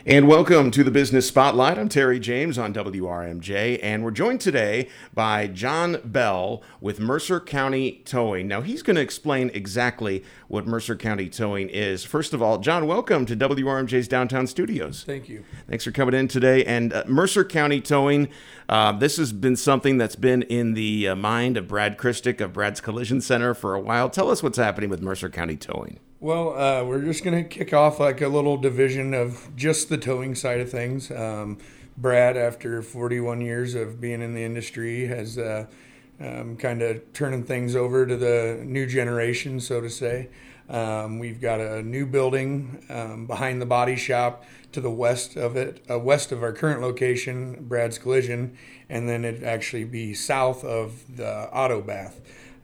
And welcome to the Business Spotlight. I'm Terry James on WRMJ, and we're joined today by John Bell with Mercer County Towing. Now, he's going to explain exactly what Mercer County Towing is. First of all, John, welcome to WRMJ's Downtown Studios. Thank you. Thanks for coming in today. And Mercer County Towing, this has been something that's been in the mind of Brad Christic of Brad's Collision Center for a while. Tell us what's happening with Mercer County Towing. Well, we're just going to kick off like a little division of just the towing side of things. Brad, after 41 years of being in the industry, has kind of turning things over to the new generation, so to say. We've got a new building behind the body shop to the west of it, west of our current location, Brad's Collision, and then it'd actually be south of the Auto Bath.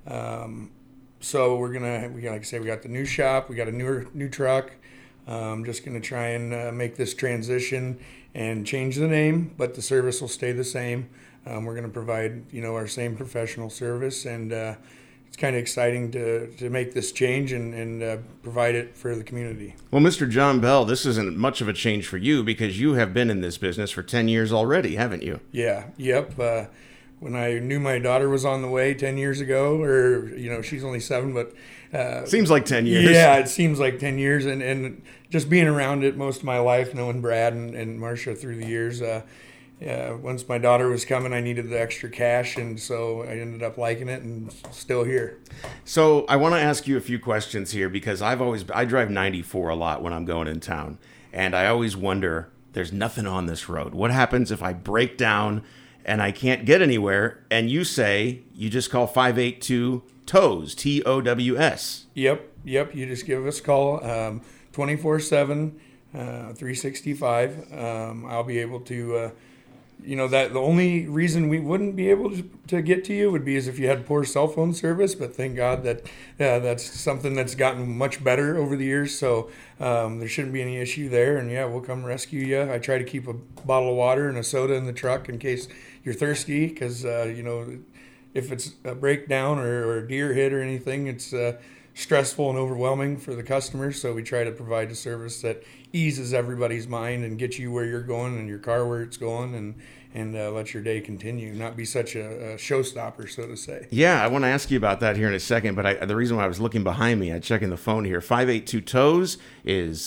So like I say, we got the new shop, we got a new truck. Just gonna try and make this transition and change the name, but the service will stay the same. We're gonna provide, our same professional service, and it's kind of exciting to make this change and provide it for the community. Well, Mr. John Bell, this isn't much of a change for you because you have been in this business for 10 years already, haven't you? Yeah, yep. When I knew my daughter was on the way 10 years ago, or, she's only 7, but... seems like 10 years. Yeah, it seems like 10 years. And just being around it most of my life, knowing Brad and Marcia through the years, once my daughter was coming, I needed the extra cash. And so I ended up liking it and still here. So I want to ask you a few questions here because I drive 94 a lot when I'm going in town. And I always wonder, there's nothing on this road. What happens if I break down and I can't get anywhere, and you say you just call 582-TOWS, T-O-W-S. Yep. You just give us a call 24/7, 365. I'll be able to, that the only reason we wouldn't be able to get to you would be as if you had poor cell phone service, but thank God that that's something that's gotten much better over the years, so there shouldn't be any issue there, and we'll come rescue you. I try to keep a bottle of water and a soda in the truck in case you're thirsty, because if it's a breakdown or a deer hit or anything, it's stressful and overwhelming for the customers, so we try to provide a service that eases everybody's mind and gets you where you're going and your car where it's going, and let your day continue, not be such a showstopper, so to say. Yeah, I want to ask you about that here in a second, but the reason why I was looking behind me, I'm checking the phone here. 582-TOWS is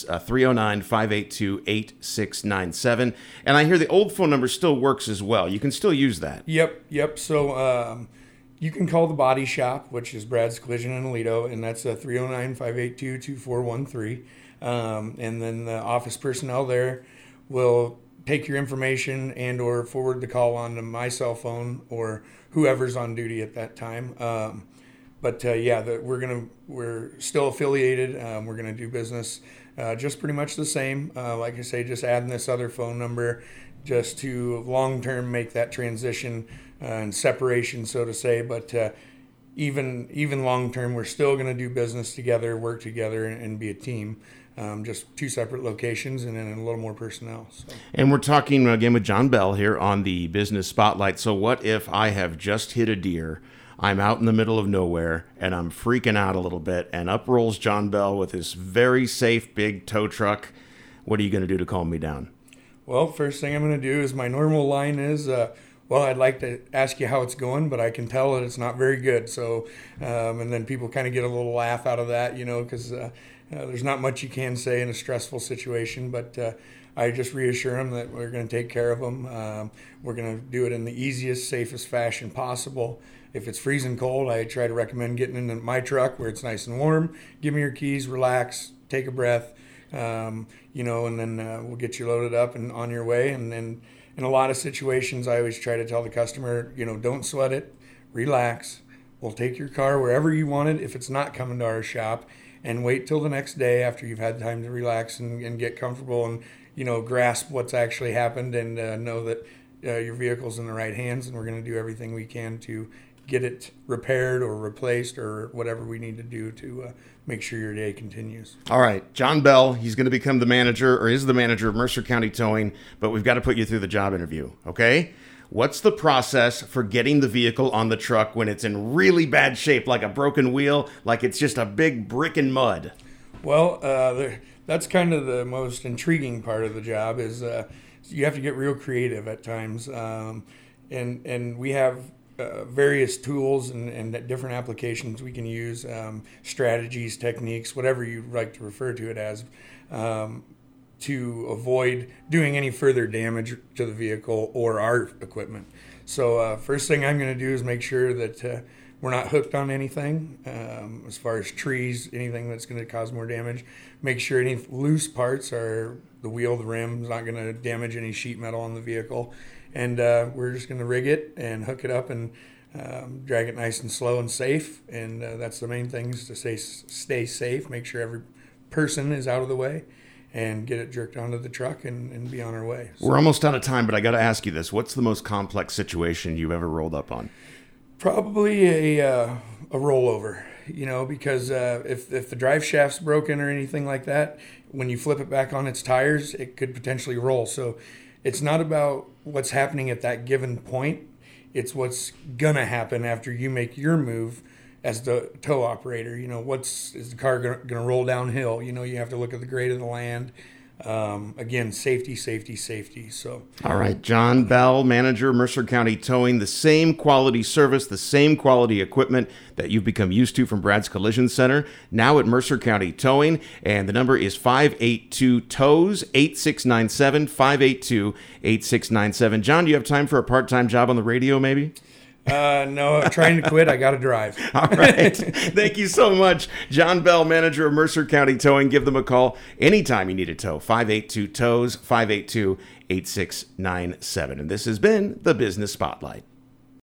309-582-8697, and I hear the old phone number still works as well. You can still use that. Yep. So you can call the body shop, which is Brad's Collision in Aledo, and that's 309-582-2413. And then the office personnel there will take your information and or forward the call on to my cell phone or whoever's on duty at that time. We're still affiliated. We're gonna do business just pretty much the same. Like I say, just adding this other phone number just to long-term make that transition and separation, so to say. But even long-term, we're still going to do business together, work together, and be a team. Just 2 separate locations and then a little more personnel. So. And we're talking again with John Bell here on the Business Spotlight. So what if I have just hit a deer, I'm out in the middle of nowhere, and I'm freaking out a little bit, and up rolls John Bell with his very safe big tow truck? What are you going to do to calm me down? Well, first thing I'm going to do is my normal line is, I'd like to ask you how it's going, but I can tell that it's not very good. So, and then people kind of get a little laugh out of that, because there's not much you can say in a stressful situation. But I just reassure them that we're going to take care of them. We're going to do it in the easiest, safest fashion possible. If it's freezing cold, I try to recommend getting in my truck where it's nice and warm. Give me your keys, relax, take a breath, and then we'll get you loaded up and on your way. And then in a lot of situations, I always try to tell the customer, don't sweat it, relax. We'll take your car wherever you want it if it's not coming to our shop, and wait till the next day after you've had time to relax and get comfortable and, grasp what's actually happened and know that your vehicle's in the right hands, and we're going to do everything we can to get it repaired or replaced or whatever we need to do to make sure your day continues. All right, John Bell, he's going to become the manager, or is the manager of Mercer County Towing, but we've got to put you through the job interview, okay? What's the process for getting the vehicle on the truck when it's in really bad shape, like a broken wheel, like it's just a big brick in mud? Well, that's kind of the most intriguing part of the job is you have to get real creative at times, and we have various tools and different applications we can use, strategies, techniques, whatever you like to refer to it as, to avoid doing any further damage to the vehicle or our equipment. So first thing I'm going to do is make sure that we're not hooked on anything as far as trees, anything that's going to cause more damage. Make sure any loose parts are the wheel, the rim is not going to damage any sheet metal on the vehicle. And we're just going to rig it and hook it up and drag it nice and slow and safe. And that's the main thing, is to stay safe, make sure every person is out of the way, and get it jerked onto the truck and be on our way. So, we're almost out of time, but I got to ask you this. What's the most complex situation you've ever rolled up on? probably a rollover, because if the drive shaft's broken or anything like that, when you flip it back on its tires, it could potentially roll. So it's not about what's happening at that given point. It's what's going to happen after you make your move as the tow operator. Is the car going to roll downhill? You have to look at the grade of the land. Again, safety. So, all right, John Bell, manager, Mercer County Towing, the same quality service, the same quality equipment that you've become used to from Brad's Collision Center, now at Mercer County Towing, and the number is 582-TOWS, 8697, 582-8697. John, do you have time for a part-time job on the radio, maybe? No, I'm trying to quit. I got to drive. All right. Thank you so much. John Bell, manager of Mercer County Towing. Give them a call anytime you need a tow. 582-TOWS, 582-8697. And this has been the Business Spotlight.